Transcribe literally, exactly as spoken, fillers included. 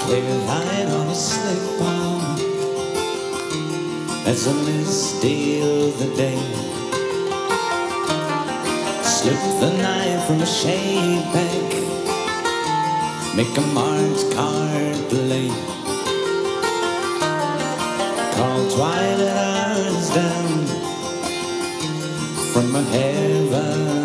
clear light on a slip pond as a misty of the day. Slip the knife from a shade back, make a marked card play. Call twilight hours down from a heaven